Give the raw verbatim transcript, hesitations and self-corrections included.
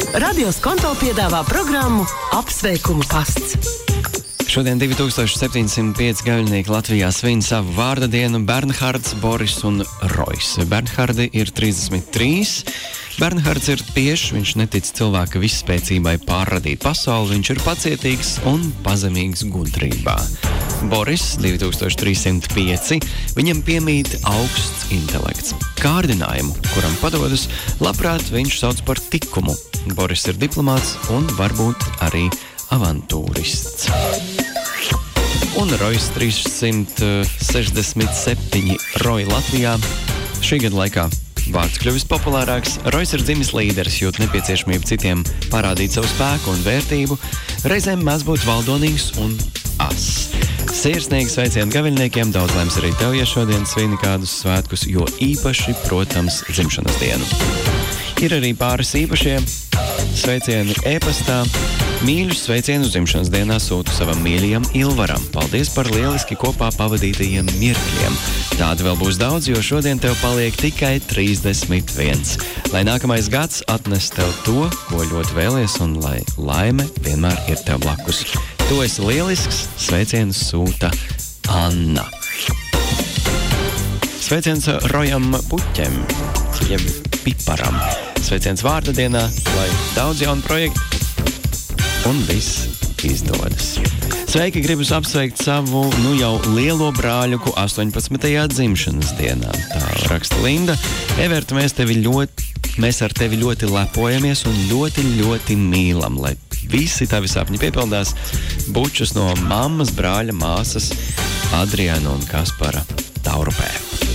Radio Skonto piedāvā programmu Apsveikumu pasts. Šodien divi tūkstoši septiņsimt pieci gaviļnieki Latvijā svin savu vārda dienu - Bernhards, Boris un Rojs. Bernhardi ir trīsdesmit trīs. Bernhards ir tiešs, viņš netic cilvēka visspēcībai pārradīt pasauli, viņš ir pacietīgs un pazemīgs gudrībā. Boris, divi tūkstoši trīssimt pieci, viņam piemīt augsts intelekts. Kārdinājumu, kuram padodas, labprāt viņš sauc par tikumu. Boris ir diplomāts un varbūt arī avantūrists. Un Rojs trīssimt sešdesmit septiņi Roji Latvijā. Šī gada laikā vārds kļuvis populārāks. Rojs ir dzimis līderis, jūt nepieciešamību citiem parādīt savu spēku un vērtību, reizēm mēdz būt valdonīgs un as. Sirsnīgi sveicieni gaviļniekiem, daudz laimes arī tev, ja šodien svini kādus svētkus, jo īpaši, protams, dzimšanas dienu. Ir arī pāris īpašie sveicieni e-pastā. Mīļus sveicienus dzimšanas dienā sūtu savam mīļajam Ilvaram. Paldies par lieliski kopā pavadītajiem mirkļiem. Tāda vēl būs daudz, jo šodien tev paliek tikai trīsdesmit viens. Lai nākamais gads atnes tev to, ko ļoti vēlies, un lai laime vienmēr ir tev blakus. Tu esi lielisks, sveicienus sūta Anna. Sveiciens Rojam Puķem, jeb Piparam. Sveiciens vārda dienā, lai daudz jaunu projektu un viss izdodas. Sveiki, gribus apsveikt savu, nu jau lielo brāļuku astoņpadsmitajā dzimšanas dienā. Tā raksta Linda. Everta, mēs tevi ļoti, mēs ar tevi ļoti lepojamies un ļoti, ļoti mīlam, lai visi tavi sapņi piepildās. Bučus no mammas, brāļa, māsas Adriana un Kaspara Taurupē.